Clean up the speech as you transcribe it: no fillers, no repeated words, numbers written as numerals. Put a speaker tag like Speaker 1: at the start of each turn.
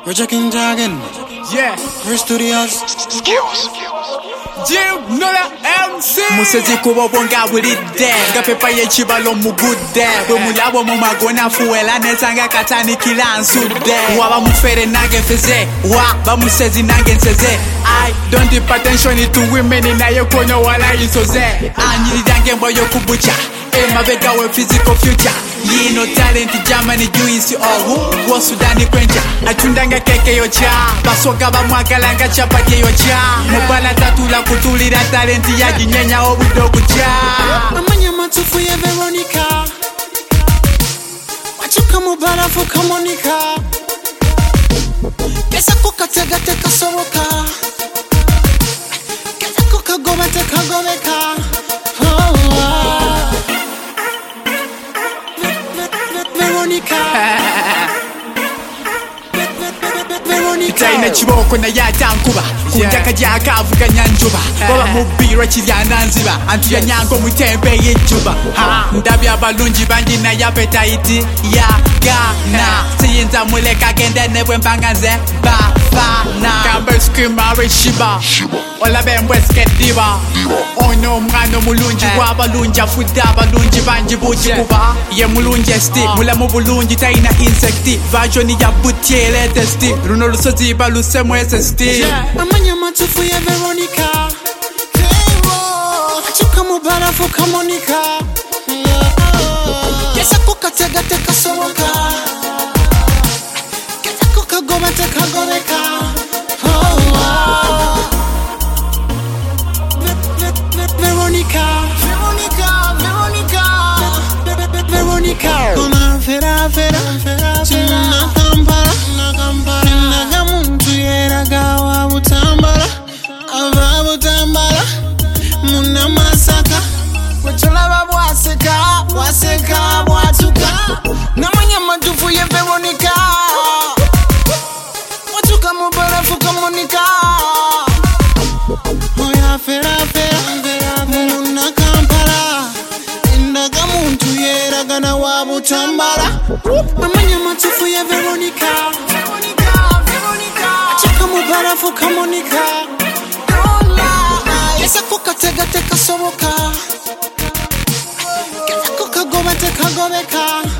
Speaker 1: We're checking Dragon.
Speaker 2: Yeah.
Speaker 1: We're studios.
Speaker 3: Skills.
Speaker 2: Jim Nola MC Musezi kubo bonga bulidde nga pepa y'ekibalo mugudde bwe mulabo mu magona fuwela nesanga katani kila nsudde waba mufere nange nfeze wa bamusezi nange nseze I don't give attention to women naye kono wala isoze anyirirange mboyo kubucha emabega we physical future yino talent Germany juice ohu wo Sudani kwenja atundanga keke yocha basoga bamwagalanga chapati yocha mubala tatula kutulira talent ya jinyenya obudogo cha
Speaker 1: amanya matufu ya Veronica wachuka mubala fuka Monica kesa kukatega teka soroka kesa kukagoba teka gobeka
Speaker 2: Taina chiboko na yatankuba kunjaka jaka avuga nyanjuba baba mubiro kiryana nziba antu ya nyango mutembe yijuba ndabya balungi bangi na appetite ya gana siyinza muleka gende nebwe mbanganze bafana kambe skimare shiba ola bembwe skediba ono mwana mulungi wabalungi afuda balungi bangi buji kuba ye mulungi esti mula mu bulungi taina insecti version ya butiele testi runo lusozi baluse mwese sti
Speaker 1: amanya matufu ya Veronica achuka mubala fuka Monica kesa kukatega teka soroka kesa kukagoba teka gobeka Veronica Ona vera china kampara naga muntu yeraga wa butambala ava butambala muna masaka wachola babwaseka waseka bwatuka namanya matufu ye Veronica watuka mubara fuka Monica oya vera muna kampala naga muntu yeraga na wa butambala amanya matufu ya Veronica achaka mubara fuka Monica kesa kukatega teka soroka kesa kukagoba teka gobeka